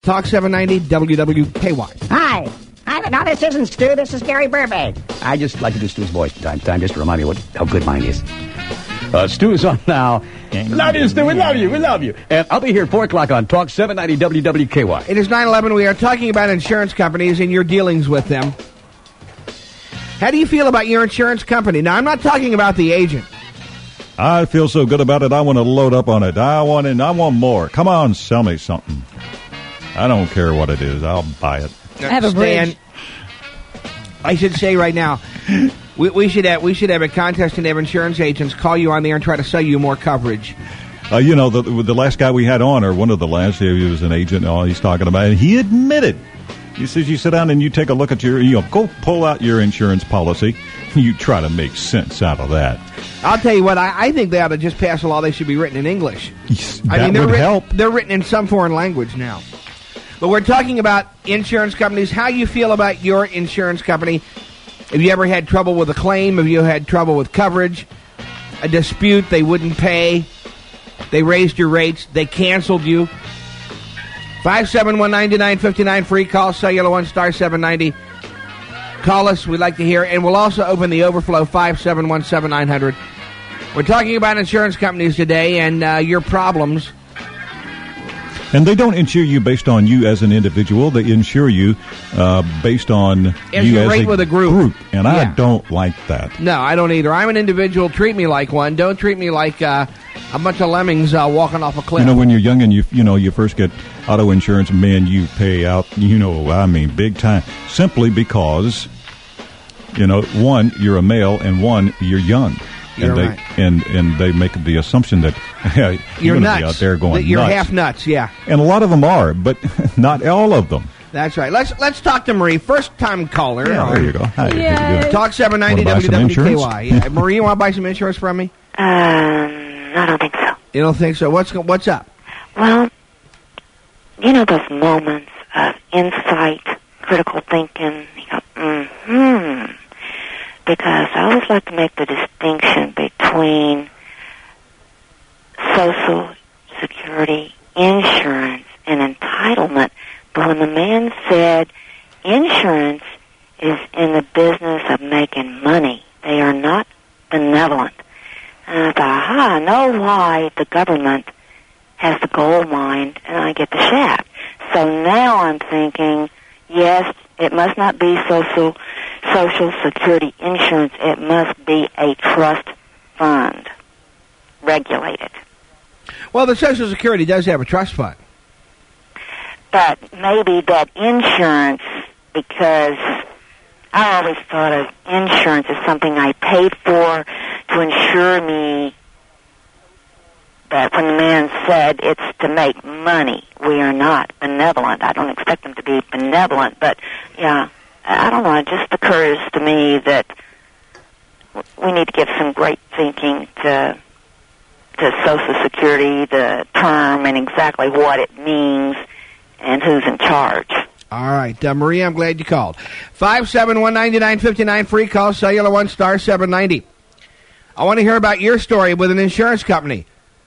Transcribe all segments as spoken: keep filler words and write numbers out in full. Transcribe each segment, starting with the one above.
Talk seven ninety W W K Y. Hi. Hi. No, this isn't Stu. This is Gary Burbank. I just like to do Stu's voice from time to time just to remind me what, how good mine is. Uh, Stu is on now. Love you, Stu. We love you. We love you. And I'll be here at four o'clock on Talk seven ninety W W K Y. It is nine eleven. We are talking about insurance companies and your dealings with them. How do you feel about your insurance company? Now, I'm not talking about the agent. I feel so good about it, I want to load up on it. I want it. I want more. Come on, sell me something. I don't care what it is. I'll buy it. I have a bridge. I should say right now, we, we should have we should have a contest and have insurance agents call you on there and try to sell you more coverage. Uh, you know, the the last guy we had on, or one of the last, he was an agent, all he's talking about, and he admitted. He says, you sit down and you take a look at your, you know, go pull out your insurance policy. You try to make sense out of that. I'll tell you what, I, I think they ought to just pass a law they should be written in English. That I mean, they're would written, help. They're written in some foreign language now. But we're talking about insurance companies. How you feel about your insurance company? Have you ever had trouble with a claim? Have you had trouble with coverage? A dispute, they wouldn't pay. They raised your rates. They canceled you. five seven one, nine nine five nine, free call, cellular one, star seven ninety. Call us, we'd like to hear. And we'll also open the overflow, five seven one, seven nine zero zero. We're talking about insurance companies today and uh, your problems. And they don't insure you based on you as an individual. They insure you uh, based on as you you as rate a with a group. group. And yeah. I don't like that. No, I don't either. I'm an individual. Treat me like one. Don't treat me like uh, a bunch of lemmings uh, walking off a cliff. You know, when you're young and you you know you first get auto insurance, man, you pay out, you know, I mean, big time. Simply because, you know, one, you're a male, and one, you're young. You're and they right. and, and they make the assumption that you're, you're going nuts. to be out there going that you're nuts. half nuts, yeah. And a lot of them are, but not all of them. That's right. Let's let's talk to Marie, first time caller. Yeah, there you go. Hi, Yay. Talk seven ninety Wanna buy W W some K Y. insurance? Yeah. Marie, you want to buy some insurance from me? Um, I don't think so. You don't think so? What's what's up? Well, you know those moments of insight, critical thinking. You go, mm-hmm. Because I always like to make the distinction between Social Security, insurance, and entitlement. But when the man said insurance is in the business of making money, they are not benevolent. And I thought, aha, I know why the government has the gold mine and I get the shaft. So now I'm thinking, yes, it must not be social Social Security insurance. It must be a trust fund, regulated. Well, the Social Security does have a trust fund. But maybe that insurance, because I always thought of insurance as something I paid for to insure me, that when the man said it's to make money, we are not benevolent. I don't expect them to be benevolent, but, yeah, I don't know, it just occurs to me that we need to give some great thinking to to Social Security, the term, and exactly what it means, and who's in charge. All right, uh, Maria, I'm glad you called. five seven one, nine nine five nine, free call, cellular one, star seven ninety. I want to hear about your story with an insurance company.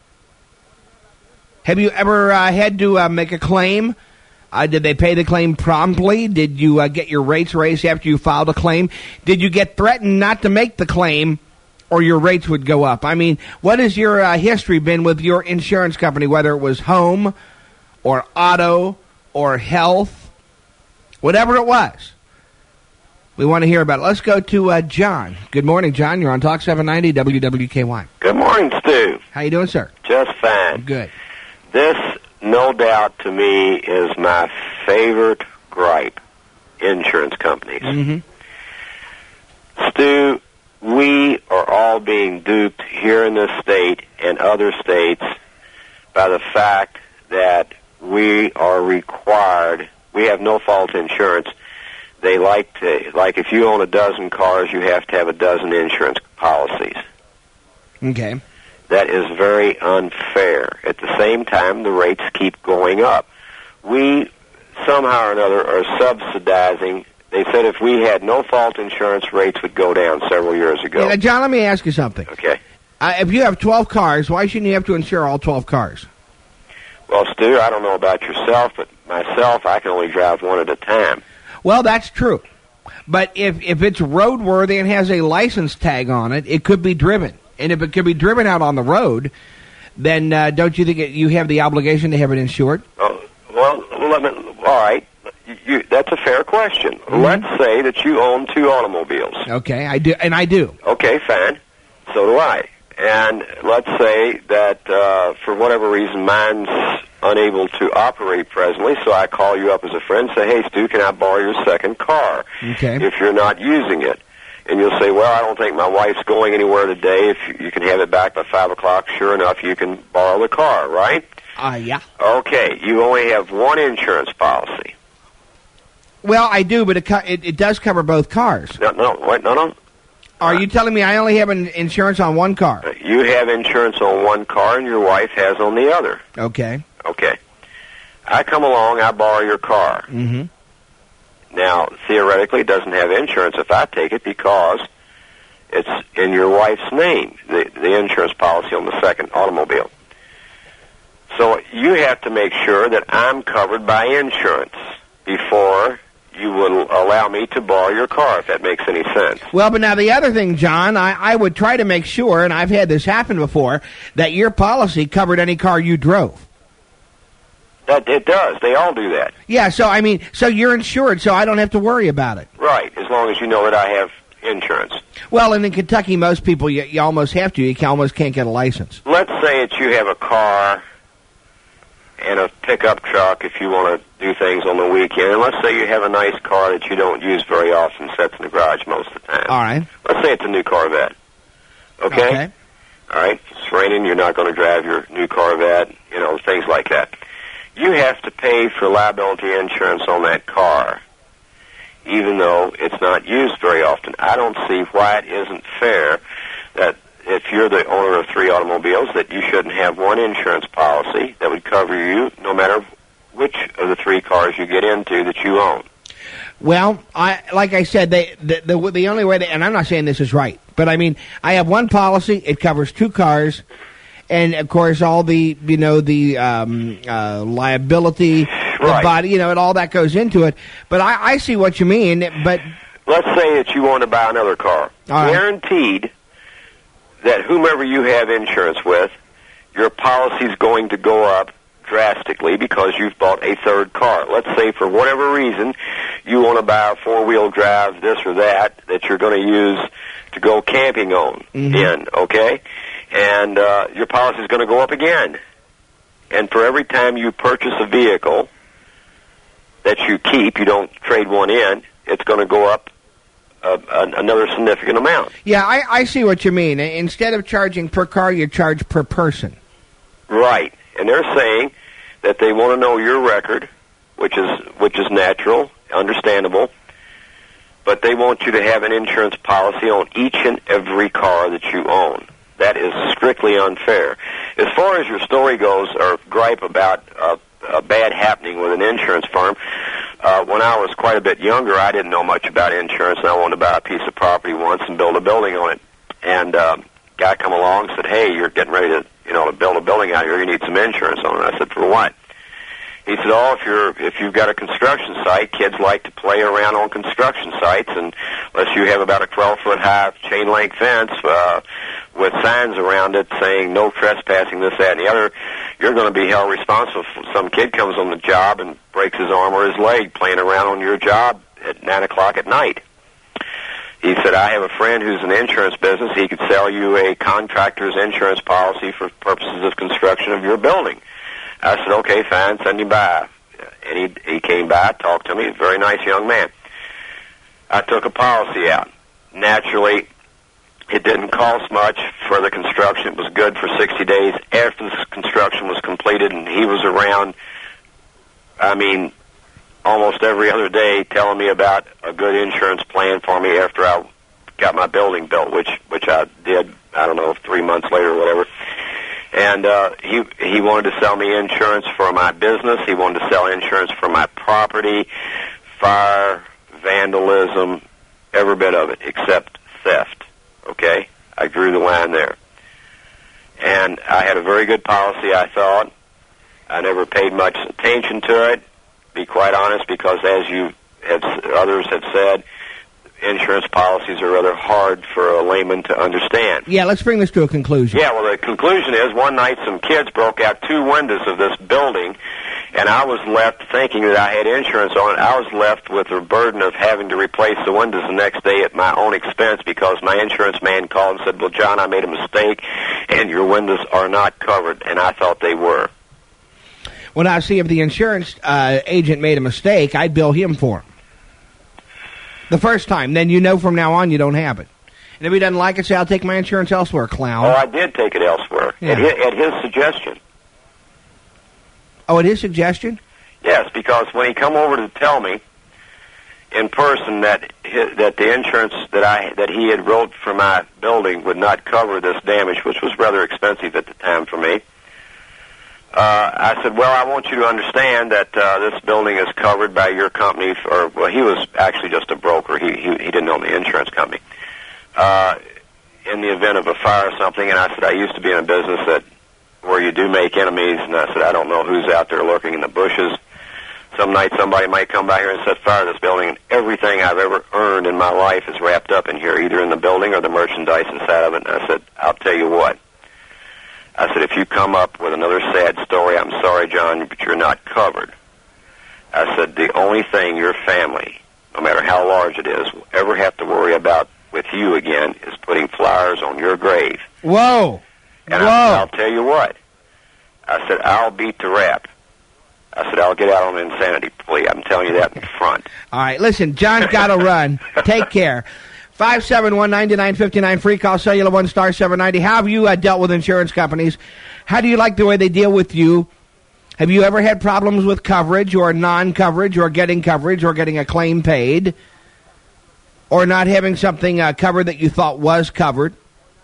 Have you ever uh, had to uh, make a claim? Uh, did they pay the claim promptly? Did you uh, get your rates raised after you filed a claim? Did you get threatened not to make the claim or your rates would go up? I mean, what has your uh, history been with your insurance company, whether it was home or auto or health, whatever it was? We want to hear about it. Let's go to uh, John. Good morning, John. You're on Talk seven ninety W W K Y. Good morning, Stu. How you doing, sir? Just fine. Good. This, no doubt to me, is my favorite gripe, insurance companies. Mm-hmm. Stu, we are all being duped here in this state and other states by the fact that we are required, we have no-fault insurance. They like to, like if you own a dozen cars, you have to have a dozen insurance policies. Okay. That is very unfair. At the same time, the rates keep going up. We, somehow or another, are subsidizing. They said if we had no-fault insurance, rates would go down several years ago. Yeah, John, let me ask you something. Okay. Uh, if you have twelve cars, why shouldn't you have to insure all twelve cars? Well, Stu, I don't know about yourself, but myself, I can only drive one at a time. Well, that's true. But if, if it's roadworthy and has a license tag on it, it could be driven. And if it could be driven out on the road, then uh, don't you think it, you have the obligation to have it insured? Oh, well, let me, all right. You, that's a fair question. Mm-hmm. Let's say that you own two automobiles. Okay, I do, and I do. Okay, fine. So do I. And let's say that uh, for whatever reason mine's unable to operate presently, so I call you up as a friend and say, hey, Stu, can I borrow your second car okay. if you're not using it? And you'll say, well, I don't think my wife's going anywhere today. If you, you can have it back by five o'clock, sure enough, you can borrow the car, right? Uh, yeah. Okay, you only have one insurance policy. Well, I do, but it, co- it, it does cover both cars. No, no, wait, no, no. Are you telling me I only have an insurance on one car? You have insurance on one car, and your wife has on the other. Okay. Okay. I come along, I borrow your car. Mm-hmm. Now, theoretically, it doesn't have insurance if I take it because it's in your wife's name, the, the insurance policy on the second automobile. So you have to make sure that I'm covered by insurance before you will allow me to borrow your car, if that makes any sense. Well, but now the other thing, John, I, I would try to make sure, and I've had this happen before, that your policy covered any car you drove. That it does. They all do that. Yeah, so, I mean, so you're insured, so I don't have to worry about it. Right, as long as you know that I have insurance. Well, and in Kentucky, most people, you, you almost have to. You can, almost can't get a license. Let's say that you have a car and a pickup truck if you want to do things on the weekend. And let's say you have a nice car that you don't use very often, sits in the garage most of the time. All right. Let's say it's a new Corvette. Okay? Okay. All right. If it's raining, you're not going to drive your new Corvette, you know, things like that. You have to pay for liability insurance on that car, even though it's not used very often. I don't see why it isn't fair that if you're the owner of three automobiles, that you shouldn't have one insurance policy that would cover you no matter which of the three cars you get into that you own. Well, I like I said, they the the, the only way, they, and I'm not saying this is right, but I mean, I have one policy. It covers two cars, and of course, all the you know the um, uh, liability, right. the body, you know, and all that goes into it. But I, I see what you mean. But let's say that you want to buy another car, all right. guaranteed that whomever you have insurance with, your policy is going to go up drastically because you've bought a third car. Let's say for whatever reason you want to buy a four-wheel drive, this or that, that you're going to use to go camping on mm-hmm. in, okay? And uh, your policy is going to go up again. And for every time you purchase a vehicle that you keep, you don't trade one in, it's going to go up Uh, another significant amount. Yeah, I, I see what you mean. Instead of charging per car, you charge per person. Right, and they're saying that they want to know your record, which is which is natural, understandable, but they want you to have an insurance policy on each and every car that you own. That is strictly unfair. As far as your story goes, or gripe about uh, a bad happening with an insurance firm, Uh, when I was quite a bit younger, I didn't know much about insurance, and I wanted to buy a piece of property once and build a building on it. And uh, guy come along and said, hey, you're getting ready to, you know, to build a building out here. You need some insurance on it. I said, for what? He said, oh, if you're if you've got a construction site, kids like to play around on construction sites, and unless you have about a twelve-foot high chain-link fence uh, with signs around it saying no trespassing, this, that, and the other, you're going to be held responsible if some kid comes on the job and breaks his arm or his leg playing around on your job at nine o'clock at night. He said, I have a friend who's in the insurance business. He could sell you a contractor's insurance policy for purposes of construction of your building. I said, okay, fine, send him by. And he, he came by, talked to me. He's a very nice young man. I took a policy out. Naturally, it didn't cost much for the construction. It was good for sixty days after the construction was completed, and he was around, I mean, almost every other day telling me about a good insurance plan for me after I got my building built, which which I did, I don't know, three months later or whatever. And uh, he he wanted to sell me insurance for my business. He wanted to sell insurance for my property, fire, vandalism, every bit of it, except theft. Okay? I drew the line there. And I had a very good policy, I thought. I never paid much attention to it. be quite honest, because as you have, others have said, insurance policies are rather hard for a layman to understand. Yeah, let's bring this to a conclusion. Yeah, well, the conclusion is one night some kids broke out two windows of this building, and I was left thinking that I had insurance on it. I was left with the burden of having to replace the windows the next day at my own expense because my insurance man called and said, well, John, I made a mistake, and your windows are not covered, and I thought they were. Well, now, see, if the insurance uh, agent made a mistake, I'd bill him for it. The first time. Then you know from now on you don't have it. And if he doesn't like it, say, I'll take my insurance elsewhere, clown. Oh, I did take it elsewhere. Yeah. At, his, at his suggestion. Oh, at his suggestion? Yes, because when he come over to tell me in person that his, that the insurance that I that he had wrote for my building would not cover this damage, which was rather expensive at the time for me, Uh, I said, well, I want you to understand that uh, this building is covered by your company, or, well, he was actually just a broker. He he, he didn't own the insurance company. Uh, in the event of a fire or something, and I said, I used to be in a business that where you do make enemies, and I said, I don't know who's out there lurking in the bushes. Some night somebody might come by here and set fire to this building, and everything I've ever earned in my life is wrapped up in here, either in the building or the merchandise inside of it. And I said, I'll tell you what. I said, if you come up with another sad story, I'm sorry, John, but you're not covered. I said, the only thing your family, no matter how large it is, will ever have to worry about with you again is putting flowers on your grave. Whoa. And Whoa. I said, I'll tell you what. I said, I'll beat the rap. I said, I'll get out on an insanity plea. I'm telling you that in front. All right, listen, John's got to run. Take care. five seven one, nine nine five nine, free call, cellular one, star seven ninety. How have you uh, dealt with insurance companies? How do you like the way they deal with you? Have you ever had problems with coverage or non-coverage or getting coverage or getting a claim paid or not having something uh, covered that you thought was covered?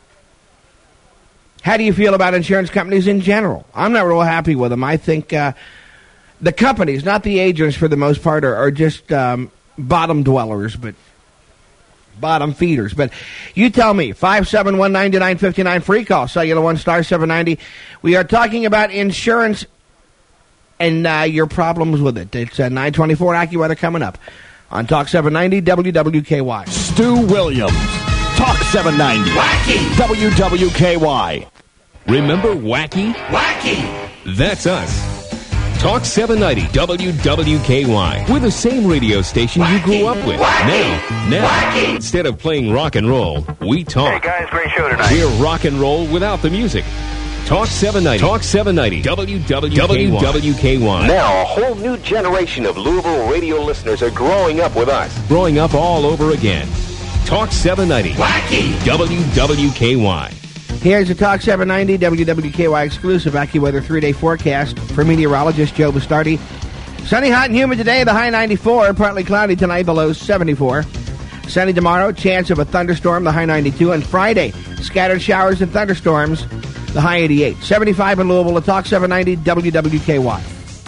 How do you feel about insurance companies in general? I'm not real happy with them. I think uh, the companies, not the agents for the most part, are, are just um, bottom dwellers, but bottom feeders. But you tell me, five seven one, nine nine five nine, free call, cellular one, star seven ninety. We are talking about insurance and uh, your problems with it. It's uh, nine twenty-four AccuWeather coming up on Talk seven ninety W W K Y. Stu Williams, Talk seven ninety. Wacky! W W K Y. Remember Wacky? Wacky! That's us. Talk seven ninety W W K Y. We're the same radio station Wacky, you grew up with. Wacky, now, now, Wacky. Instead of playing rock and roll, we talk. Hey guys, great show tonight. We're rock and roll without the music. Talk seven ninety. Talk seven ninety W W K Y. Now, a whole new generation of Louisville radio listeners are growing up with us. Growing up all over again. Talk seven ninety. Wacky! W W K Y. Here's a Talk seven ninety W W K Y exclusive AccuWeather three-day forecast for meteorologist Joe Bastardi. Sunny, hot, and humid today, the high ninety-four. Partly cloudy tonight, the low seventy-four. Sunny tomorrow, chance of a thunderstorm, the high ninety-two. And Friday, scattered showers and thunderstorms, the high eighty-eight. seventy-five in Louisville, a Talk seven ninety W W K Y.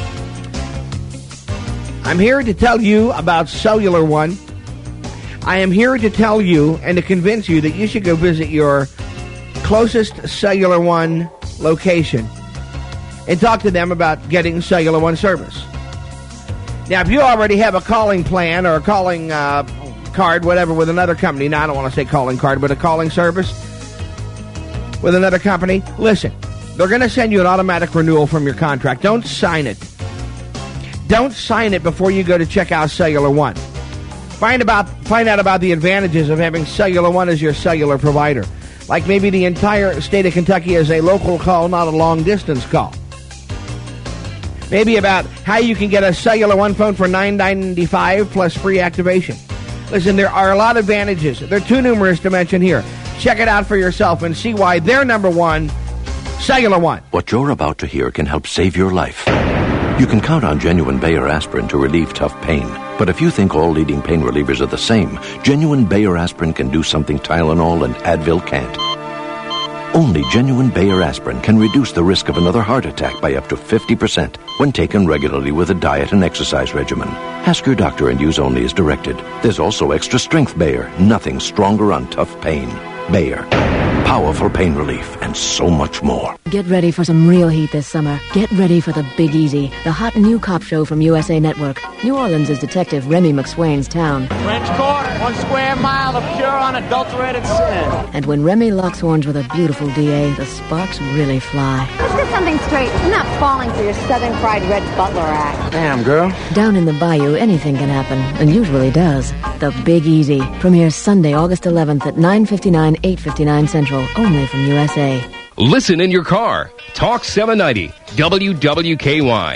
I'm here to tell you about Cellular One. I am here to tell you and to convince you that you should go visit your closest Cellular One location and talk to them about getting Cellular One service. Now, if you already have a calling plan or a calling uh, card, whatever, with another company, now I don't want to say calling card, but a calling service with another company, listen, they're going to send you an automatic renewal from your contract. Don't sign it. Don't sign it before you go to check out Cellular One. Find about find out about the advantages of having Cellular One as your cellular provider. Like maybe the entire state of Kentucky is a local call, not a long-distance call. Maybe about how you can get a Cellular One phone for nine ninety-five plus free activation. Listen, there are a lot of advantages. They're too numerous to mention here. Check it out for yourself and see why they're number one, Cellular One. What you're about to hear can help save your life. You can count on genuine Bayer aspirin to relieve tough pain. But if you think all leading pain relievers are the same, genuine Bayer aspirin can do something Tylenol and Advil can't. Only genuine Bayer aspirin can reduce the risk of another heart attack by up to fifty percent when taken regularly with a diet and exercise regimen. Ask your doctor and use only as directed. There's also extra strength Bayer, nothing stronger on tough pain. Bayer, powerful pain relief, and so much more. Get ready for some real heat this summer. Get ready for the Big Easy, the hot new cop show from U S A Network. New Orleans is Detective Remy McSwain's town. French Quarter, one square mile of pure unadulterated sin. And when Remy locks horns with a beautiful D A, the sparks really fly. Let's get something straight. I'm not falling for your Southern Fried Red Butler act. Damn, girl. Down in the bayou, anything can happen, and usually does. The Big Easy premieres Sunday, August eleventh at nine fifty-nine, eight fifty-nine Central, only from U S A. Listen in your car. Talk seven ninety W W K Y.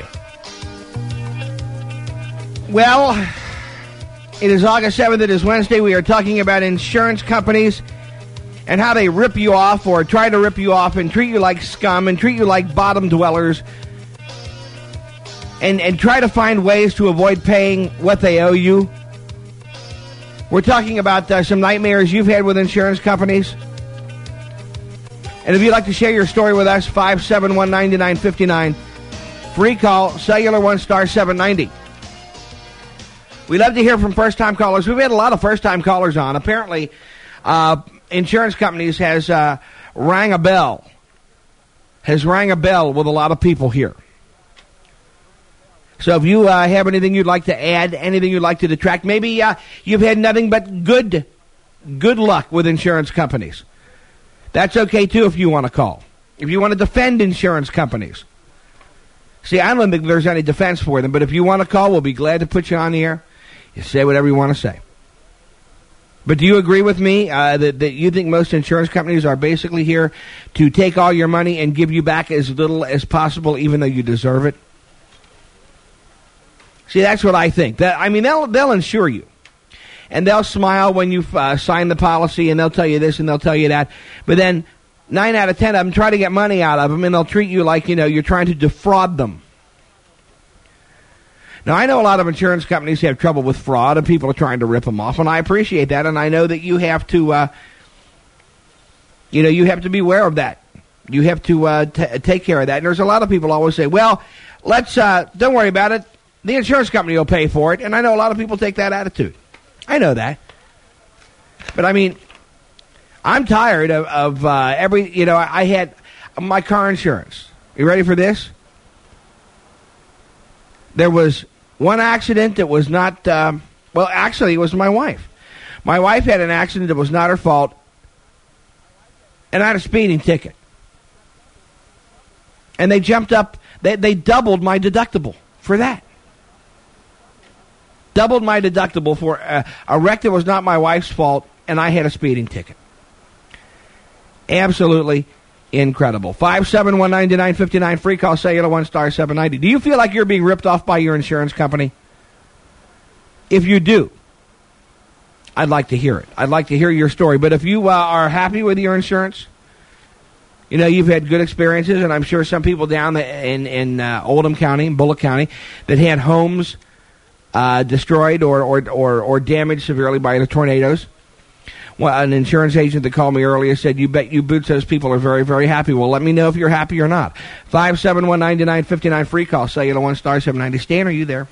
Well, it is August seventh. It is Wednesday. We are talking about insurance companies and how they rip you off or try to rip you off and treat you like scum and treat you like bottom dwellers and, and try to find ways to avoid paying what they owe you. We're talking about uh, some nightmares you've had with insurance companies. And if you'd like to share your story with us, five seven one, nine nine five nine. Free call, cellular one star seven ninety. We love to hear from first-time callers. We've had a lot of first-time callers on. Apparently, uh, insurance companies has uh, rang a bell. Has rang a bell with a lot of people here. So if you uh, have anything you'd like to add, anything you'd like to detract, maybe uh, you've had nothing but good, good luck with insurance companies. That's okay, too, if you want to call. If you want to defend insurance companies. See, I don't think there's any defense for them, but if you want to call, we'll be glad to put you on the air. You say whatever you want to say. But do you agree with me uh, that, that you think most insurance companies are basically here to take all your money and give you back as little as possible, even though you deserve it? See, that's what I think. That I mean, they'll they'll insure you. And they'll smile when you uh, sign the policy, and they'll tell you this and they'll tell you that. But then nine out of ten of them try to get money out of them, and they'll treat you like, you know, you're trying to defraud them. Now, I know a lot of insurance companies have trouble with fraud, and people are trying to rip them off, and I appreciate that, and I know that you have to, uh, you know, you have to be aware of that. You have to uh, t- take care of that. And there's a lot of people always say, well, let's, uh, don't worry about it. The insurance company will pay for it, and I know a lot of people take that attitude. I know that. But, I mean, I'm tired of, of uh, every, you know, I had my car insurance. You ready for this? There was one accident that was not, um, well, actually, it was my wife. My wife had an accident that was not her fault, and I had a speeding ticket. And they jumped up, they, they doubled my deductible for that. Doubled my deductible for uh, a wreck that was not my wife's fault, and I had a speeding ticket. Absolutely incredible. five seven one, nine nine five nine, free call, cellular one star seven ninety. Do you feel like you're being ripped off by your insurance company? If you do, I'd like to hear it. I'd like to hear your story. But if you uh, are happy with your insurance, you know, you've had good experiences, and I'm sure some people down the, in, in uh, Oldham County, Bullock County, that had homes uh, destroyed or, or, or, or damaged severely by the tornadoes. Well, an insurance agent that called me earlier said, you bet you boots those people are very, very happy. Well, let me know if you're happy or not. five seven one, nine nine five nine, free call, cellular one star seven ninety. Stan, are you there?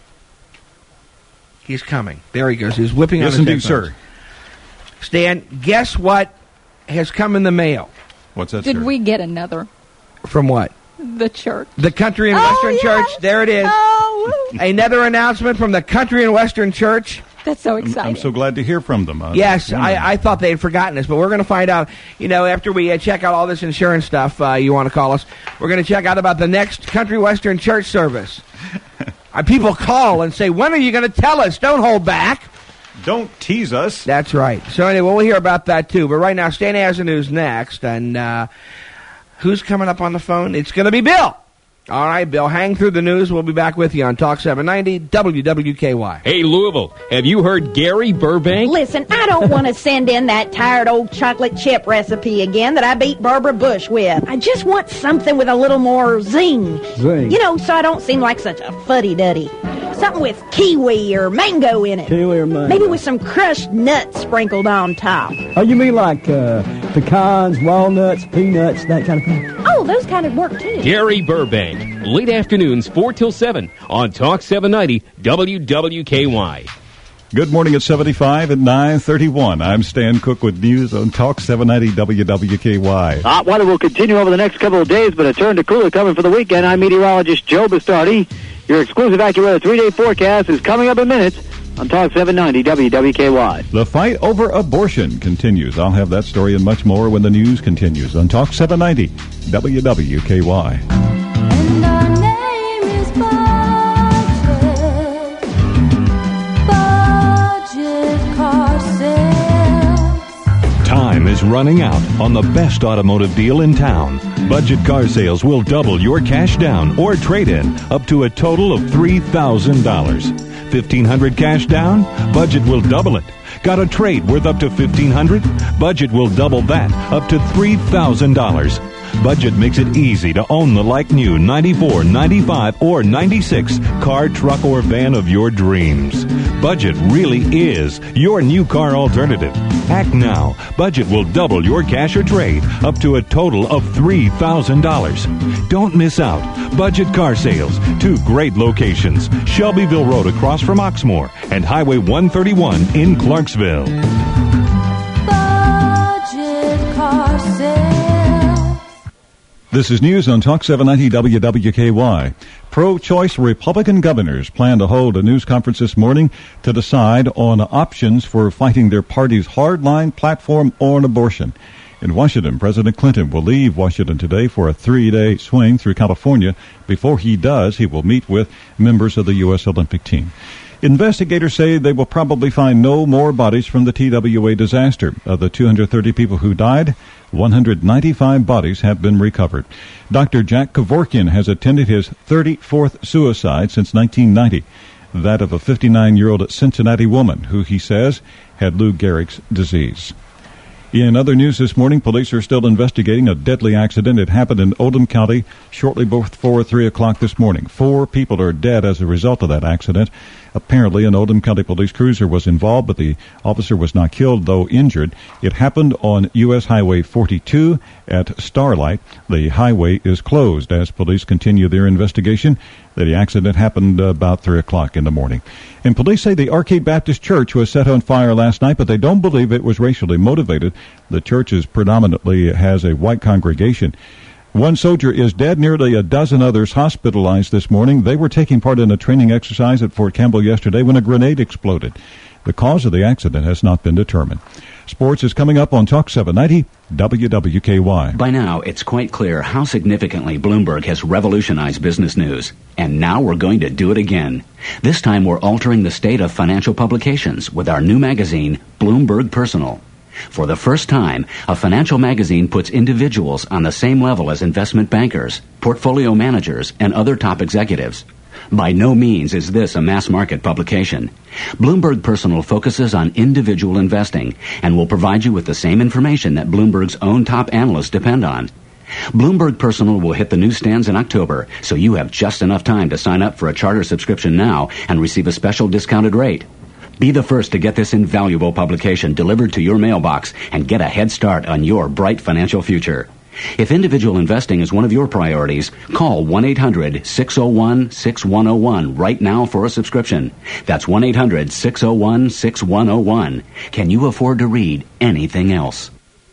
He's coming. There he goes. He's whipping yes, on his indeed, headphones. sir. Stan, guess what has come in the mail? What's that, Did sir? we get another? From what? The church. The Country and Oh, Western yes. Church. There it is. Oh, woo. Another announcement from the Country and Western Church. That's so I'm, exciting. I'm so glad to hear from them. I Yes, was wondering. I, I thought they had forgotten us, but we're going to find out, you know, after we uh, check out all this insurance stuff, uh, you want to call us, we're going to check out about the next Country Western Church service. uh, people call and say, when are you going to tell us? Don't hold back. Don't tease us. That's right. So anyway, we'll hear about that too. But right now, Stan has the news next, and uh, who's coming up on the phone? It's going to be Bill. All right, Bill, hang through the news. We'll be back with you on Talk seven ninety W W K Y. Hey, Louisville, have you heard Gary Burbank? Listen, I don't want to send in that tired old chocolate chip recipe again that I beat Barbara Bush with. I just want something with a little more zing. Zing. You know, so I don't seem like such a fuddy-duddy. Something with kiwi or mango in it. Kiwi or mango. Maybe with some crushed nuts sprinkled on top. Oh, you mean like uh, pecans, walnuts, peanuts, that kind of thing? Oh, those kind of work, too. Gary Burbank, late afternoons, four till seven on Talk seven ninety W W K Y. Good morning at seventy-five at nine thirty-one. I'm Stan Cook with news on Talk seven ninety W W K Y. Hot weather will continue over the next couple of days, but a turn to cooler coming for the weekend. I'm meteorologist Joe Bastardi. Your exclusive AccuWeather three-day forecast is coming up in minutes on Talk seven ninety W W K Y. The fight over abortion continues. I'll have that story and much more when the news continues on Talk seven ninety W W K Y. And our name is Budget. Budget Car Sales. Time is running out on the best automotive deal in town. Budget Car Sales will double your cash down or trade-in up to a total of three thousand dollars. fifteen hundred dollars cash down? Budget will double it. Got a trade worth up to fifteen hundred dollars? Budget will double that up to three thousand dollars. Budget makes it easy to own the like-new ninety-four, ninety-five, or ninety-six car, truck, or van of your dreams. Budget really is your new car alternative. Act now. Budget will double your cash or trade up to a total of three thousand dollars. Don't miss out. Budget Car Sales. Two great locations. Shelbyville Road across from Oxmoor and Highway one thirty-one in Clarksville. Budget Car Sales. This is news on Talk seven ninety W W K Y. Pro-choice Republican governors plan to hold a news conference this morning to decide on options for fighting their party's hardline platform on abortion. In Washington, President Clinton will leave Washington today for a three-day swing through California. Before he does, he will meet with members of the U S Olympic team. Investigators say they will probably find no more bodies from the T W A disaster. Of the two hundred thirty people who died, one hundred ninety-five bodies have been recovered. Doctor Jack Kevorkian has attended his thirty-fourth suicide since nineteen ninety, that of a fifty-nine-year-old Cincinnati woman who he says had Lou Gehrig's disease. In other news this morning, police are still investigating a deadly accident. It happened in Oldham County shortly before three o'clock this morning. Four people are dead as a result of that accident. Apparently, an Oldham County police cruiser was involved, but the officer was not killed, though injured. It happened on U S Highway forty-two at Starlight. The highway is closed as police continue their investigation. The accident happened about three o'clock in the morning. And police say the Arcade Baptist Church was set on fire last night, but they don't believe it was racially motivated. The church is predominantly has a white congregation. One soldier is dead, nearly a dozen others hospitalized this morning. They were taking part in a training exercise at Fort Campbell yesterday when a grenade exploded. The cause of the accident has not been determined. Sports is coming up on Talk seven ninety W W K Y. By now, it's quite clear how significantly Bloomberg has revolutionized business news. And now we're going to do it again. This time we're altering the state of financial publications with our new magazine, Bloomberg Personal. For the first time, a financial magazine puts individuals on the same level as investment bankers, portfolio managers, and other top executives. By no means is this a mass-market publication. Bloomberg Personal focuses on individual investing and will provide you with the same information that Bloomberg's own top analysts depend on. Bloomberg Personal will hit the newsstands in October, so you have just enough time to sign up for a charter subscription now and receive a special discounted rate. Be the first to get this invaluable publication delivered to your mailbox and get a head start on your bright financial future. If individual investing is one of your priorities, call one eight hundred six oh one six one oh one right now for a subscription. That's one eight hundred six oh one six one oh one. Can you afford to read anything else?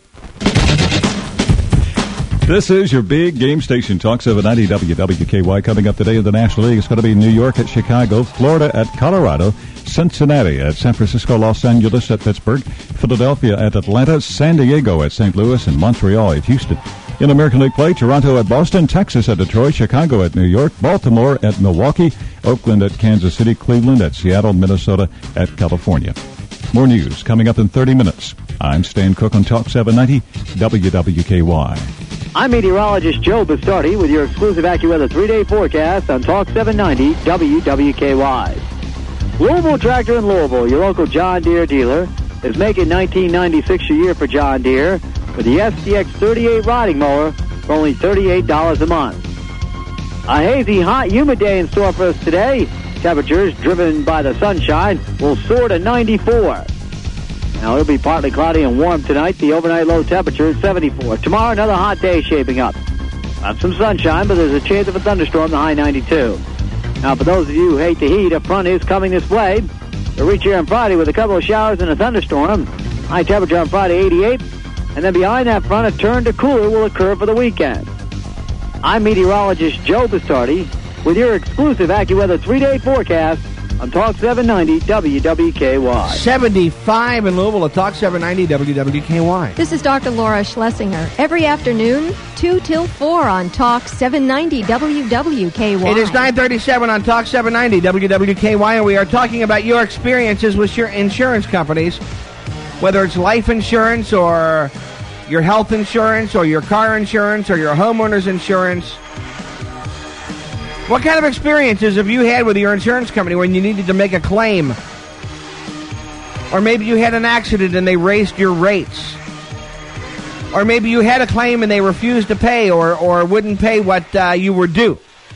This is your big game station, Talk seven ninety W W K Y. Coming up today in the National League, it's going to be New York at Chicago, Florida at Colorado, Cincinnati at San Francisco, Los Angeles at Pittsburgh, Philadelphia at Atlanta, San Diego at Saint Louis, and Montreal at Houston. In American League play, Toronto at Boston, Texas at Detroit, Chicago at New York, Baltimore at Milwaukee, Oakland at Kansas City, Cleveland at Seattle, Minnesota at California. More news coming up in thirty minutes. I'm Stan Cook on Talk seven ninety W W K Y. I'm meteorologist Joe Bastardi with your exclusive AccuWeather three-day forecast on Talk seven ninety W W K Y. Louisville Tractor in Louisville, your local John Deere dealer, is making nineteen ninety-six a year for John Deere with the S D X thirty-eight riding mower for only thirty-eight dollars a month. A hazy, hot, humid day in store for us today. Temperatures, driven by the sunshine, will soar to ninety-four. Now, it'll be partly cloudy and warm tonight. The overnight low temperature is seventy-four. Tomorrow, another hot day shaping up. Not some sunshine, but there's a chance of a thunderstorm, the high ninety-two. Now, for those of you who hate the heat, a front is coming this way. We'll reach here on Friday with a couple of showers and a thunderstorm. High temperature on Friday, eighty-eight. And then behind that front, a turn to cooler will occur for the weekend. I'm meteorologist Joe Bastardi with your exclusive AccuWeather three-day forecast on Talk seven ninety W W K Y. seventy-five in Louisville at Talk seven ninety W W K Y. This is Doctor Laura Schlesinger. Every afternoon, two till four on Talk seven ninety W W K Y. It is nine thirty-seven on Talk seven ninety W W K Y, and we are talking about your experiences with your insurance companies, whether it's life insurance or your health insurance or your car insurance or your homeowner's insurance. What kind of experiences have you had with your insurance company when you needed to make a claim? Or maybe you had an accident and they raised your rates. Or maybe you had a claim and they refused to pay or, or wouldn't pay what uh, you were due.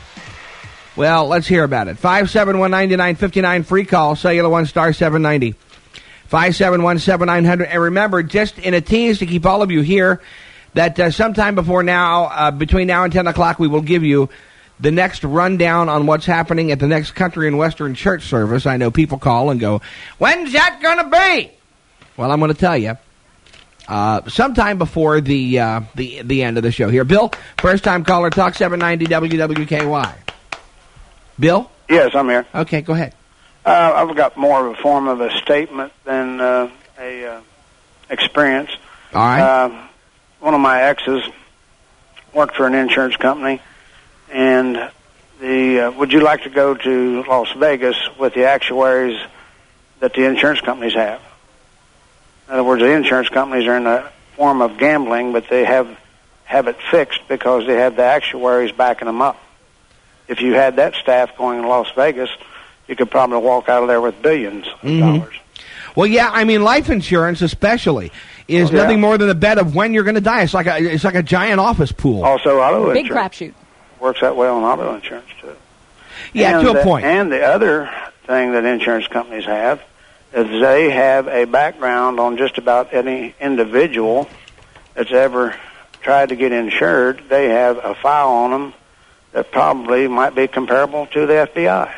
Well, let's hear about it. five seven one, nine nine five nine, free call, cellular one star seven ninety. five seven one, seven nine zero zero. And remember, just in a tease to keep all of you here, that uh, sometime before now, uh, between now and ten o'clock, we will give you the next rundown on what's happening at the next Country and Western Church service. I know people call and go, when's that going to be? Well, I'm going to tell you. Uh, sometime before the, uh, the the end of the show here. Bill, first-time caller, Talk seven ninety W W K Y. Bill? Yes, I'm here. Okay, go ahead. Uh, I've got more of a form of a statement than uh, a uh, experience. All right. Uh, one of my exes worked for an insurance company, and the uh, would you like to go to Las Vegas with the actuaries that the insurance companies have? In other words, the insurance companies are in a form of gambling, but they have have it fixed because they have the actuaries backing them up. If you had that staff going to Las Vegas, you could probably walk out of there with billions of Mm-hmm. dollars. Well, yeah, I mean, life insurance especially is Oh, yeah. nothing more than a bet of when you're going to die. It's like a it's like a giant office pool. Also, auto Big insurance crapshoot. works that way on auto insurance too. Yeah, And to a the- point. And the other thing that insurance companies have is they have a background on just about any individual that's ever tried to get insured. They have a file on them that probably might be comparable to the F B I's.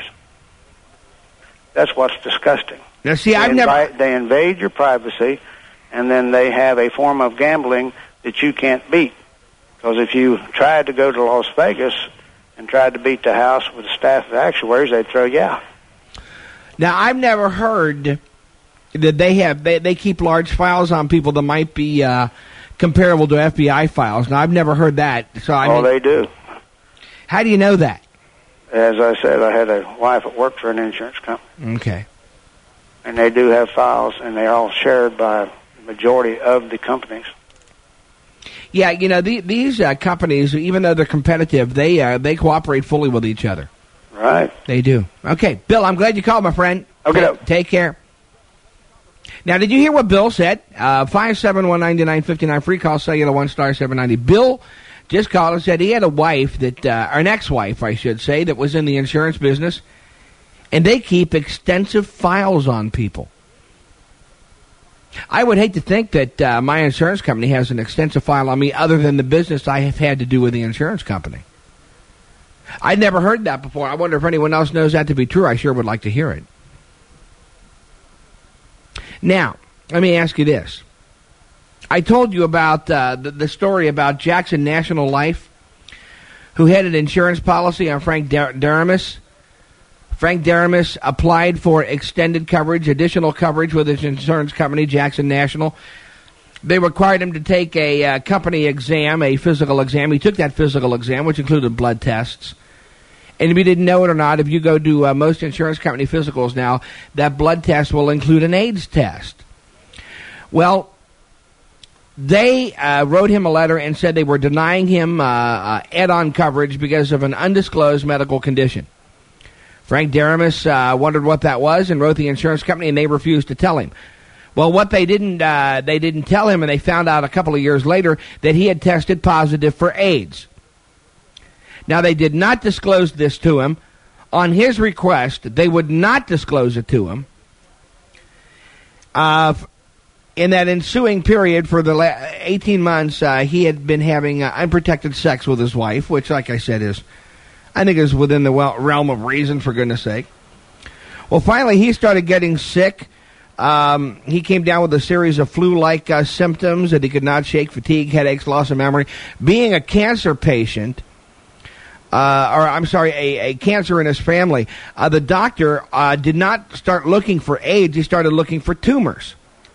That's what's disgusting. Now, see, they I've never... invite, They invade your privacy, and then they have a form of gambling that you can't beat. Because if you tried to go to Las Vegas and tried to beat the house with a staff of actuaries, they'd throw you out. Now, I've never heard that they have they, they keep large files on people that might be uh, comparable to F B I files. Now, I've never heard that. So I Oh, mean, they do. how do you know that? As I said, I had a wife that worked for an insurance company, Okay. and they do have files, and they're all shared by the majority of the companies. Yeah, you know, the, these uh, companies, even though they're competitive, they uh, they cooperate fully with each other. Right. They do. Okay, Bill, I'm glad you called, my friend. Okay. Take, take care. Now, did you hear what Bill said? Uh, five seven one, nine nine five nine, free call, cellular one star seven ninety. Bill just called and said he had a wife that, uh, or an ex-wife, I should say, that was in the insurance business, and they keep extensive files on people. I would hate to think that uh, my insurance company has an extensive file on me other than the business I have had to do with the insurance company. I'd never heard that before. I wonder if anyone else knows that to be true. I sure would like to hear it. Now, let me ask you this. I told you about uh, the, the story about Jackson National Life, who had an insurance policy on Frank Dar- Daramus. Frank Daramus applied for extended coverage, additional coverage with his insurance company, Jackson National. They required him to take a uh, company exam, a physical exam. He took that physical exam, which included blood tests. And if you didn't know it or not, if you go to uh, most insurance company physicals now, that blood test will include an AIDS test. Well, they uh, wrote him a letter and said they were denying him uh, uh, add-on coverage because of an undisclosed medical condition. Frank Daramus uh, wondered what that was and wrote the insurance company, and they refused to tell him. Well, what they didn't uh, they didn't tell him, and they found out a couple of years later that he had tested positive for AIDS. Now, they did not disclose this to him. On his request, they would not disclose it to him. Uh, in that ensuing period, for the la- eighteen months, uh, he had been having uh, unprotected sex with his wife, which, like I said, is, I think is within the well- realm of reason, for goodness sake. Well, finally, he started getting sick. Um, he came down with a series of flu-like uh, symptoms that he could not shake, fatigue, headaches, loss of memory. Being a cancer patient, uh, or I'm sorry, a, a cancer in his family, uh, the doctor uh, did not start looking for AIDS. He started looking for tumors.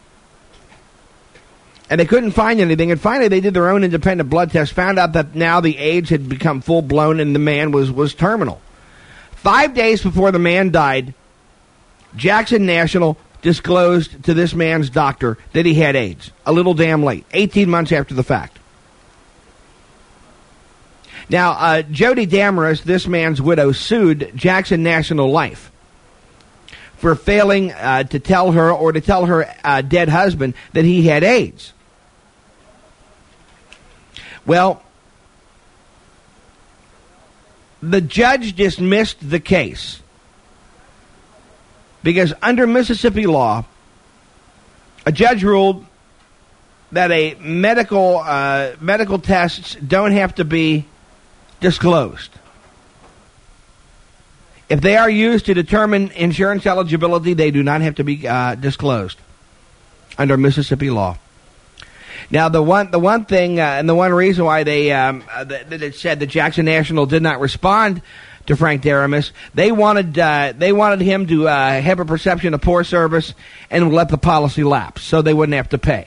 And they couldn't find anything. And finally, they did their own independent blood test, found out that now the AIDS had become full-blown and the man was, was terminal. Five days before the man died, Jackson National disclosed to this man's doctor that he had AIDS. A little damn late. eighteen months after the fact. Now, uh, Jody Damaris, this man's widow, sued Jackson National Life for failing uh, to tell her or to tell her uh, dead husband that he had AIDS. Well, the judge dismissed the case because under Mississippi law, a judge ruled that a medical uh, medical tests don't have to be disclosed. If they are used to determine insurance eligibility, they do not have to be uh, disclosed under Mississippi law. Now, the one the one thing uh, and the one reason why they um, uh, that it said that Jackson National did not respond to Frank Daramus, they wanted uh, they wanted him to uh, have a perception of poor service and let the policy lapse, so they wouldn't have to pay.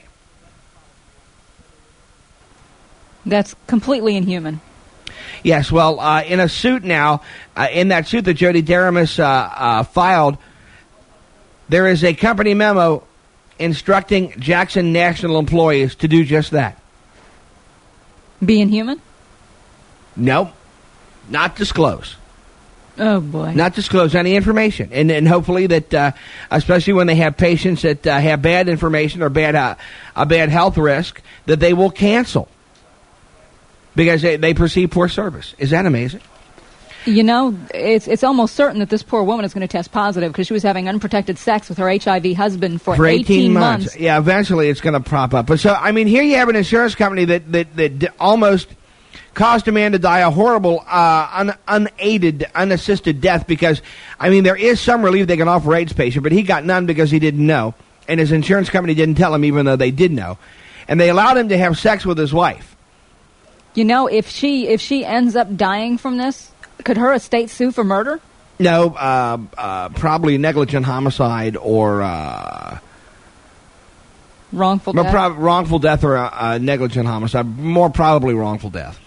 That's completely inhuman. Yes, well, uh, in a suit now, uh, in that suit that Jody Daramus uh, uh, filed, there is a company memo instructing Jackson National employees to do just that. Be inhuman? No, not disclose. Oh, boy. Not disclose any information. And, and hopefully that, uh, especially when they have patients that uh, have bad information or bad uh, a bad health risk, that they will cancel because they, they perceive poor service. Is that amazing? You know, it's it's almost certain that this poor woman is going to test positive because she was having unprotected sex with her H I V husband for, for eighteen, eighteen months. months. Yeah, eventually it's going to prop up. But so, I mean, here you have an insurance company that, that, that d- almost caused a man to die a horrible, uh, un, unaided, unassisted death because, I mean, there is some relief they can offer AIDS patient, but he got none because he didn't know. And his insurance company didn't tell him even though they did know. And they allowed him to have sex with his wife. You know, if she if she ends up dying from this, could her estate sue for murder? No, uh, uh, probably negligent homicide or uh, wrongful death. Pro- wrongful death or uh, uh, negligent homicide. More probably wrongful death.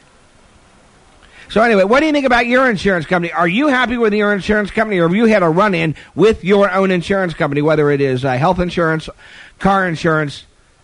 So anyway, what do you think about your insurance company? Are you happy with your insurance company, or have you had a run-in with your own insurance company, whether it is uh, health insurance, car insurance,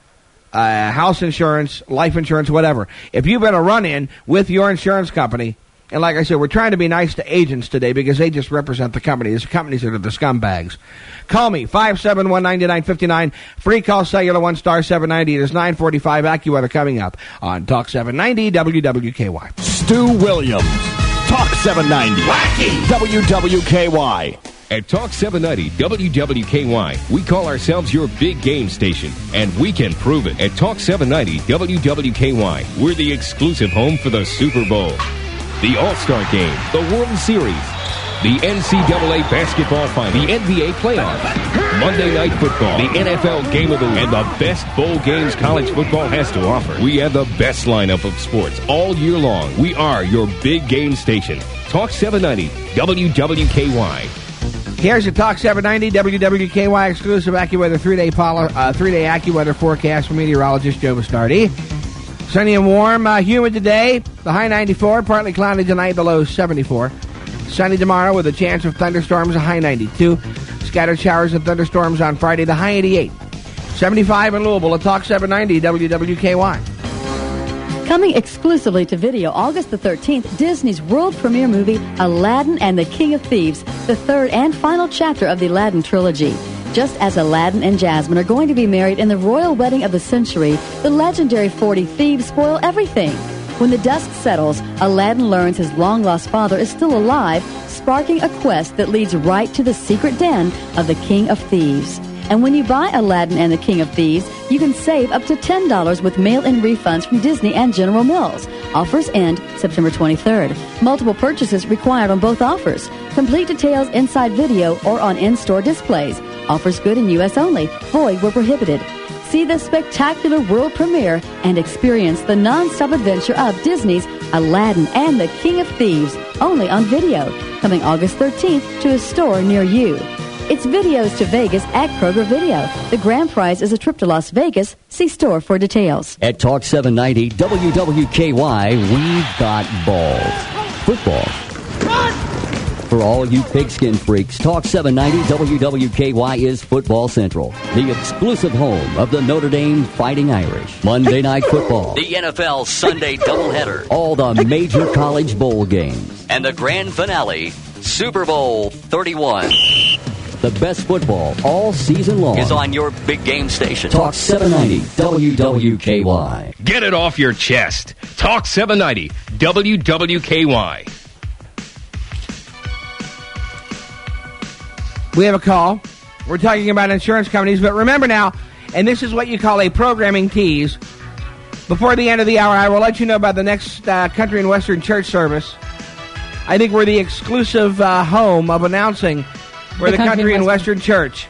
uh, house insurance, life insurance, whatever? If you've had a run-in with your insurance company, and like I said, we're trying to be nice to agents today because they just represent the companies. The companies that are the scumbags. Call me, five seven one, nine nine five nine. Free call, cellular, one star seven ninety. It is nine forty-five. AccuWeather coming up on Talk seven ninety W W K Y. Stu Williams, Talk seven ninety. Wacky W W K Y. At Talk seven ninety W W K Y, we call ourselves your big game station, and we can prove it. At Talk seven ninety W W K Y, we're the exclusive home for the Super Bowl, the All-Star Game, the World Series, the N C double A Basketball Final, the N B A Playoffs, Monday Night Football, the N F L Game of the Week, and the best bowl games college football has to offer. We have the best lineup of sports all year long. We are your big game station. Talk seven ninety W W K Y. Here's your Talk seven ninety W W K Y exclusive AccuWeather three-day polar, uh, three-day AccuWeather forecast from meteorologist Joe Bastardi. Sunny and warm, uh, humid today. The high ninety-four, partly cloudy tonight, the low seventy-four. Sunny tomorrow with a chance of thunderstorms, a high ninety-two. Scattered showers and thunderstorms on Friday, the high eighty-eight. seventy-five in Louisville at Talk seven ninety W W K Y. Coming exclusively to video August the thirteenth, Disney's world premiere movie, Aladdin and the King of Thieves, the third and final chapter of the Aladdin trilogy. Just as Aladdin and Jasmine are going to be married in the royal wedding of the century, the legendary forty thieves spoil everything. When the dust settles, Aladdin learns his long-lost father is still alive, sparking a quest that leads right to the secret den of the King of Thieves. And when you buy Aladdin and the King of Thieves, you can save up to ten dollars with mail-in refunds from Disney and General Mills. Offers end September twenty-third. Multiple purchases required on both offers. Complete details inside video or on in-store displays. Offers good in U S only. Void where prohibited. See the spectacular world premiere and experience the non-stop adventure of Disney's Aladdin and the King of Thieves, only on video, coming August thirteenth to a store near you. It's Videos to Vegas at Kroger Video. The grand prize is a trip to Las Vegas. See store for details. At Talk seven ninety W W K Y, we've got balls. Football. For all you pigskin freaks, Talk seven ninety W W K Y is Football Central, the exclusive home of the Notre Dame Fighting Irish. Monday Night Football. The N F L Sunday doubleheader. All the major college bowl games. And the grand finale, Super Bowl thirty-one. The best football all season long is on your big game station. Talk seven ninety W W K Y. Get it off your chest. Talk seven ninety W W K Y. We have a call. We're talking about insurance companies, but remember now, and this is what you call a programming tease. Before the end of the hour, I will let you know about the next uh, Country and Western Church service. I think we're the exclusive uh, home of announcing we're the, the Country, Country and Western. Western Church.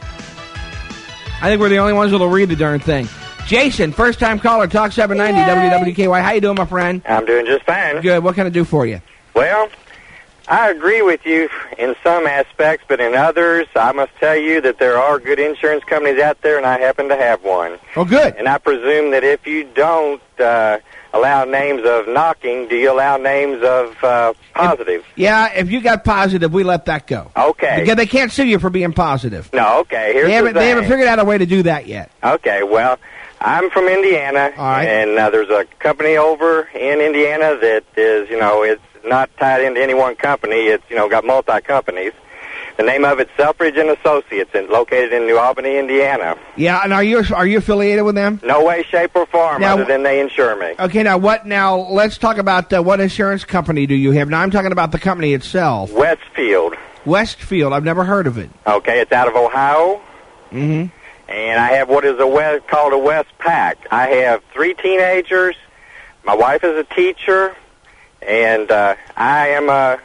I think we're the only ones that'll read the darn thing. Jason, first-time caller, Talk seven ninety Yay. W W K Y. How you doing, my friend? I'm doing just fine. Good. What can I do for you? Well, I agree with you in some aspects, but in others, I must tell you that there are good insurance companies out there, and I happen to have one. Oh, good. And I presume that if you don't uh, allow names of knocking, do you allow names of uh, positive? If, yeah, if you got positive, we let that go. Okay. Because they can't sue you for being positive. No, okay. Here's they haven't, the they haven't figured out a way to do that yet. Okay, well, I'm from Indiana, All right. and uh, there's a company over in Indiana that is, you know, it's not tied into any one company. It's, you know, got multi-companies. The name of it's Selfridge and Associates, and located in New Albany, Indiana. Yeah, and are you are you affiliated with them? No way, shape, or form, now, other than they insure me. Okay, now what? Now let's talk about uh, what insurance company do you have? Now I'm talking about the company itself. Westfield. Westfield. I've never heard of it. Okay, it's out of Ohio. Mm-hmm. And I have what is a West, called a Westpac. I have three teenagers. My wife is a teacher. And uh, I am a,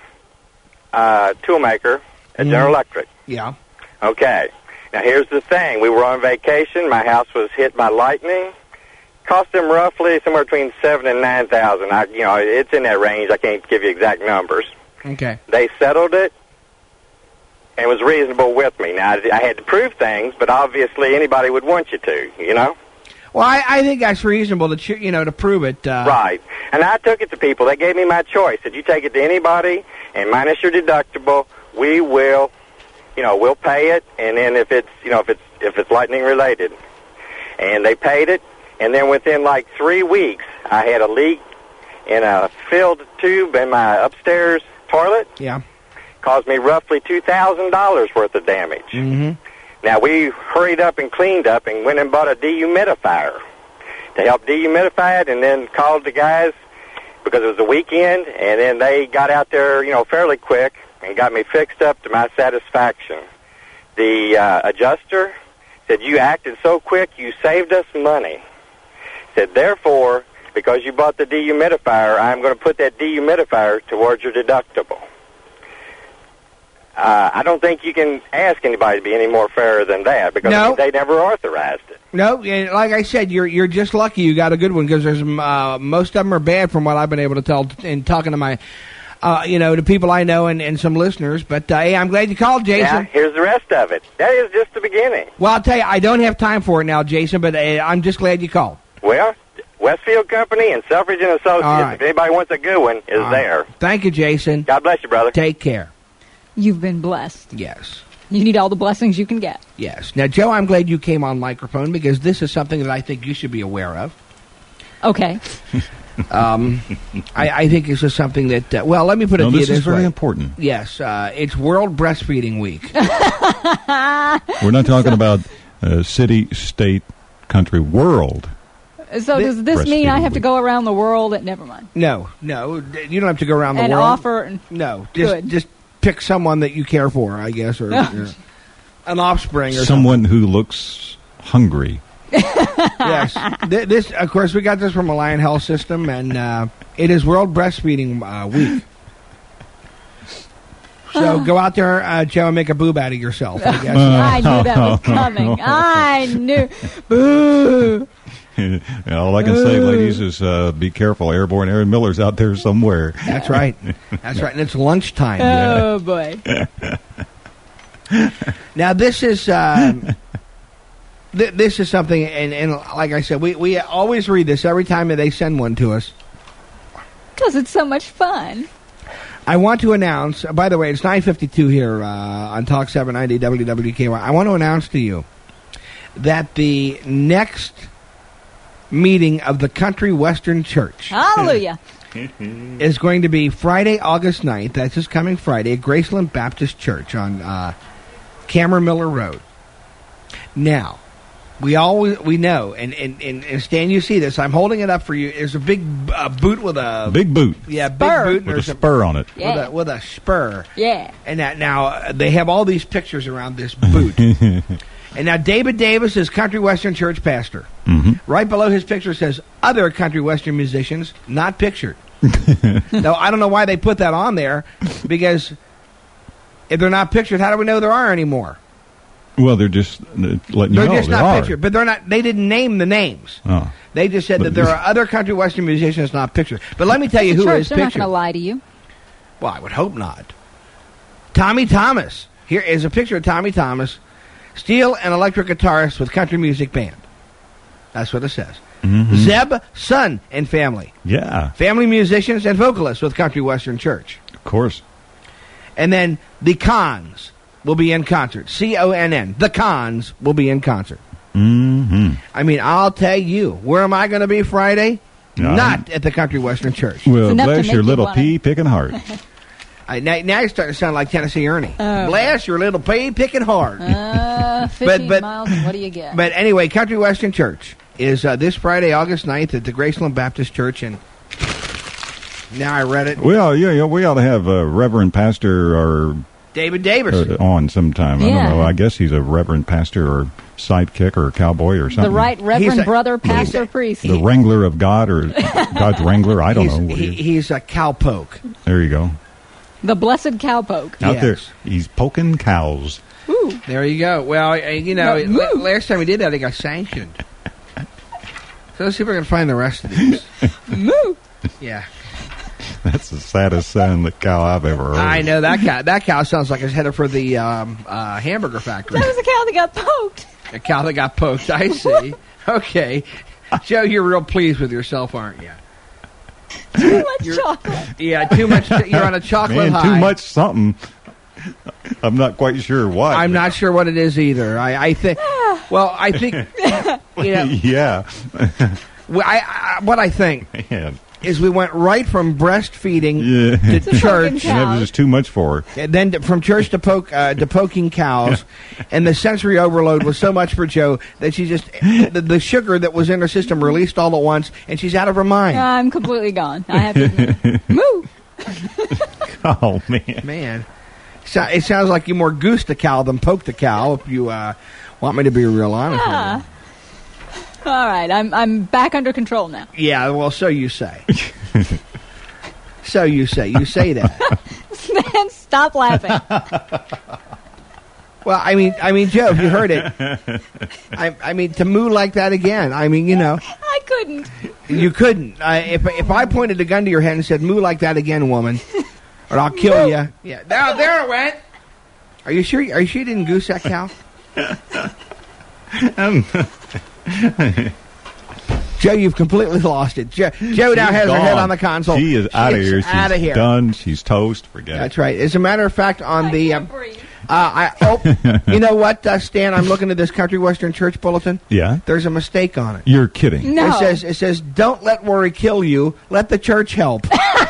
a toolmaker at Mm. General Electric. Yeah. Okay. Now, here's the thing. We were on vacation. My house was hit by lightning. Cost them roughly somewhere between seven and nine thousand. I, you know, it's in that range. I can't give you exact numbers. Okay. They settled it and was reasonable with me. Now, I, I had to prove things, but obviously anybody would want you to, you know? Well, I, I think that's reasonable to ch- you know to prove it. Uh, Right. And I took it to people. They gave me my choice. Said, you take it to anybody, and minus your deductible, we will, you know, we'll pay it. And then if it's, you know, if it's if it's lightning related, and they paid it. And then within like three weeks, I had a leak in a filled tube in my upstairs toilet. Yeah. Caused me roughly two thousand dollars worth of damage. Mm-hmm. Now, we hurried up and cleaned up and went and bought a dehumidifier to help dehumidify it, and then called the guys because it was a weekend, and then they got out there, you know, fairly quick and got me fixed up to my satisfaction. The uh, adjuster said, you acted so quick, you saved us money. Said, therefore, because you bought the dehumidifier, I'm going to put that dehumidifier towards your deductible. Uh, I don't think you can ask anybody to be any more fairer than that, because No. they never authorized it. No, and like I said, you're you're just lucky you got a good one, because there's uh, most of them are bad from what I've been able to tell in talking to my, uh, you know, to people I know and, and some listeners. But uh, hey, I'm glad you called, Jason. Yeah, here's the rest of it. That is just the beginning. Well, I'll tell you, I don't have time for it now, Jason. But uh, I'm just glad you called. Well, Westfield Company and Selfridge and Associates, All right. if anybody wants a good one, is All right. there. Thank you, Jason. God bless you, brother. Take care. You've been blessed. Yes. You need all the blessings you can get. Yes. Now, Joe, I'm glad you came on microphone, because this is something that I think you should be aware of. Okay. um, I, I think this is something that, uh, well, let me put it No, to you this this is very way. important. Yes. Uh, it's World Breastfeeding Week. We're not talking about uh, city, state, country, world. So does this mean I have to go around the world? At, never mind. No, no. d- You don't have to go around the And world. offer. And, No. Just, Good. just pick someone that you care for, I guess, or No. you know, an offspring or Someone who looks hungry. yes. Th- This, of course, we got this from Alliant Health System, and uh, it is World Breastfeeding uh, Week. So go out there, uh, Joe, and make a boob out of yourself, I guess. I knew that was coming. I knew. Boo. All I can say, ladies, is uh, be careful. Airborne Aaron Miller's out there somewhere. That's right. That's right. And it's lunchtime. Oh, boy. Now, this is... Um, th- this is something, and, and like I said, we, we always read this every time that they send one to us. Because it's so much fun. I want to announce, by the way, it's nine fifty-two here uh, on Talk seven ninety W W K Y. I want to announce to you that the next meeting of the Country Western Church Hallelujah. is going to be Friday, August ninth. That's this coming Friday at Graceland Baptist Church on uh, Cameron Miller Road. Now, we always we know, and, and, and, and Stan, you see this. I'm holding it up for you. There's a big uh, boot with a... Big boot. Yeah, big Spur. boot. With a There's spur on it. Yeah. With, a, with a spur. Yeah. And that now, uh, they have all these pictures around this boot. And now David Davis is Country Western Church pastor. Mm-hmm. Right below his picture says, other Country Western musicians not pictured. Now, I don't know why they put that on there, because if they're not pictured, how do we know there are any more? Well, they're just uh, letting you They're know just there not are. pictured, but they're not. They didn't name the names. Oh. They just said But- that there are other Country Western musicians not pictured. But let me tell you who Church, is they're not pictured. going to lie to you. Well, I would hope not. Tommy Thomas. Here is a picture of Tommy Thomas, steel and electric guitarist with country music band. That's what it says. Mhm. Zeb, son, and family. Yeah, Family musicians and vocalists with Country Western Church. of course. And then the Cons will be in concert. C O N N. The Cons will be in concert. Mm-hmm. I mean, I'll tell you, where am I going to be Friday? No. Not at the Country Western Church. Well, enough to bless make your you little wanna- pea picking heart. I, now, now you're starting to sound like Tennessee Ernie. Oh. Bless your little pea picking heart. Uh, fifteen but- miles, and what do you get? But anyway, Country Western Church is uh, this Friday, August ninth, at the Graceland Baptist Church. And now I read it. Well, yeah, yeah, we ought to have a Reverend Pastor or David Davis. uh, on sometime. I Yeah. don't know. I guess he's a Reverend Pastor or sidekick or cowboy or something. the right Reverend He's a- Brother he's Pastor a- Priest. The Wrangler of God or God's Wrangler. I don't he's, know. What he, he is. he's a cowpoke. There you go. The Blessed Cowpoke. Out Yes. there, he's poking cows. Ooh. There you go. Well, uh, you know, No, la- moo. last time we did that, it got sanctioned. So let's see if we can find the rest of these. Moo. Yeah. That's the saddest sound the cow I've ever heard. I know that cow. That cow sounds like it's headed for the um, uh, hamburger factory. That was a cow that got poked. A cow that got poked. I see. Okay, Joe, you're real pleased with yourself, aren't you? Too much You're- chocolate. Yeah, too much. You're on a chocolate Man, high. too much something. I'm not quite sure what. I'm not sure what it is either. I, I think. Well, I think. You know, yeah. well, I, I, what I think Man. is we went right from breastfeeding Yeah. to church, And that was just too much for her. and then to, from church to poke uh, to poking cows, and the sensory overload was so much for Joe that she just the, the sugar that was in her system released all at once, and she's out of her mind. I'm completely gone. I have to admit. Moo. Oh, man. Man, so, it sounds like you more goosed a cow than poked a cow. If you uh, want me to be real honest Ah. with All right, I'm I'm back under control now. you. Yeah, well, so you say. So you say. You say that. Man, stop laughing. Well, I mean, I mean, Joe, if you heard it, I, I mean, to moo like that again. I mean, you know, I couldn't. you couldn't. Uh, if if I pointed a gun to your head and said "moo like that again, woman," or I'll kill you. Yeah, there, there it went. Are you sure? Are you sure you didn't goose that cow? Um, Joe, you've completely lost it. Joe, Joe now she's has her head gone. on the console. She is out of She's here. She's out of here. done. She's toast. Forget That's it. right. As a matter of fact, on the, um, uh, I oh, you know what, uh, Stan? I'm looking at this Country Western Church bulletin. Yeah? There's a mistake on it. You're kidding. No. It says, it says, "Don't let worry kill you. Let the church help."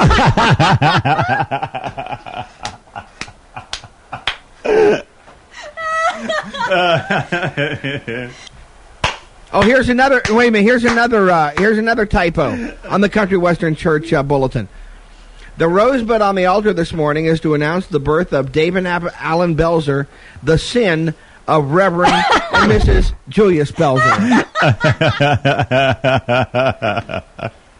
Oh, here's another. Wait a minute. Here's another. Uh, here's another typo on the Country Western Church uh, bulletin. The rosebud on the altar this morning is to announce the birth of David Ab- Allen Belzer, the sin of Reverend and Missus Julius Belzer.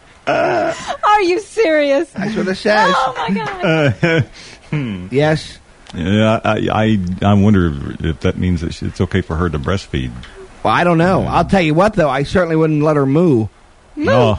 Are you serious? That's what it says. Oh my god. Yes, Yeah, I, I I wonder if that means that it's okay for her to breastfeed. Well, I don't know. I'll tell you what, though. I certainly wouldn't let her moo. No.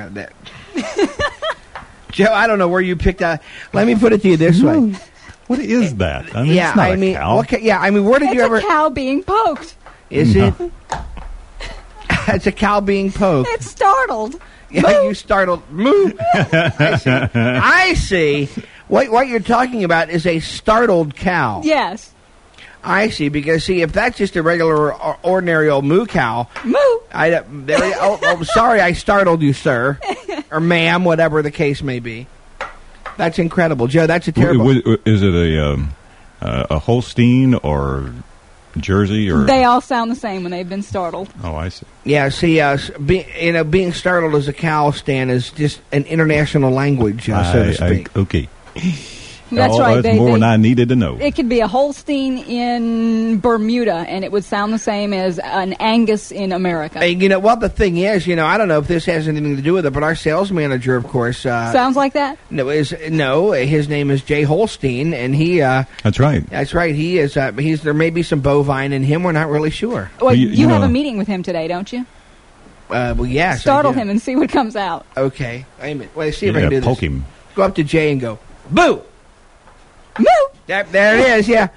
Joe, I don't know where you picked that. Let me put it to you this way. What is that? I mean, yeah, it's not I a mean, cow. what ca- yeah, I mean, where did It's you ever? a cow being poked. Is No. it? It's a cow being poked. It's startled. Yeah, you startled. Moo. I see. I see. What what you're talking about is a startled cow. Yes. I see. Because see, if that's just a regular, or ordinary old moo cow, moo. I uh, there. Oh, oh, sorry, I startled you, sir, or ma'am, whatever the case may be. That's incredible, Joe. That's a terrible. W- w- Is it a um, uh, a Holstein or Jersey or? They all sound the same when they've been startled. Oh, I see. Yeah, see, uh, s- be, you know, being startled as a cow, Stan, is just an international language, uh, so I- to speak. I, okay. That's oh, right. That's They- more they- than I needed to know. It could be a Holstein in Bermuda, and it would sound the same as an Angus in America. Hey, you know, well, the thing is, you know, I don't know if this has anything to do with it, but our sales manager, of course, uh, Sounds like that? no, is no, his name is Jay Holstein, and he, uh, That's right. that's right, he is. Uh, he's there may be some bovine in him. We're not really sure. Well, you- you, you have know- a meeting with him today, don't you? Uh, well, yes, I Startle do. him and see what comes out. Okay, wait a minute. Wait, see if I Yeah, can do poke this. him. Go up to Jay and go, boo. Moo! That, there it is, yeah.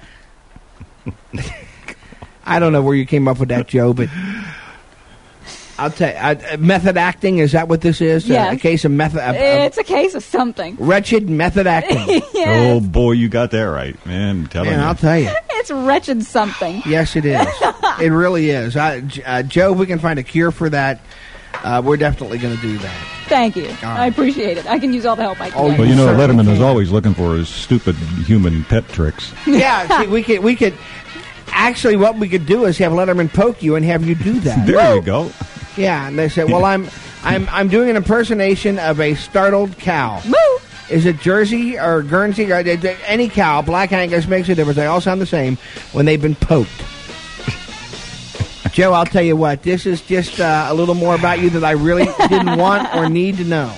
I don't know where you came up with that, Joe, but I'll tell you. Uh, method acting, is that what this is? Uh, Yes. a case of method... Uh, uh, It's a case of something. wretched method acting. Yes. Oh boy, you got that right, man. I'm telling Man, you. I'll tell you. It's wretched something. Yes, it is. It really is. I, J- uh, Joe, if we can find a cure for that, uh, we're definitely going to do that. Thank you. right. I appreciate it. I can use all the help I can Oh, get. Well, you know, Certainly Letterman can. is always looking for his stupid human pet tricks. Yeah, see, we could... We could actually, what we could do is have Letterman poke you and have you do that. There you go. Yeah, and they said, well, I'm, I'm, I'm doing an impersonation of a startled cow. Moo! Is it Jersey or Guernsey or any cow? Black Angus makes a difference. They all sound the same when they've been poked. Joe, I'll tell you what. This is just uh, a little more about you that I really didn't want or need to know.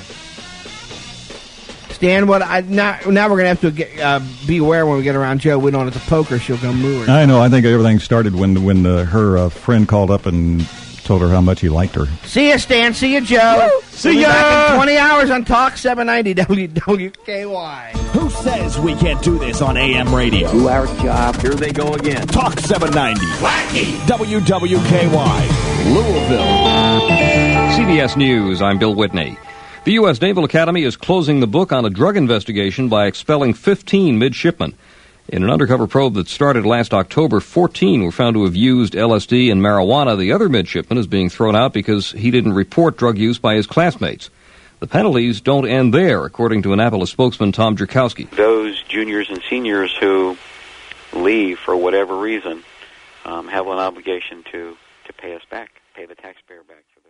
Stan, what I now, now we're gonna have to get, uh, be aware when we get around Joe. We don't have to poke her; she'll go moo her. I know. I think everything started when when uh, her uh, friend called up and told her how much he liked her. See ya, Stan. See ya, Joe. See We'll be ya. back in twenty hours on Talk seven ninety W W K Y. Who says we can't do this on A M radio? Two-hour job. Here they go again. Talk seven ninety. Wacky. W W K Y. Louisville. C B S News, I'm Bill Whitney. The U S Naval Academy is closing the book on a drug investigation by expelling fifteen midshipmen. In an undercover probe that started last October, fourteen were found to have used L S D and marijuana. The other midshipman is being thrown out because he didn't report drug use by his classmates. The penalties don't end there, according to Annapolis spokesman Tom Drakowski. Those juniors and seniors who leave for whatever reason um, have an obligation to, to pay us back, pay the taxpayer back for that.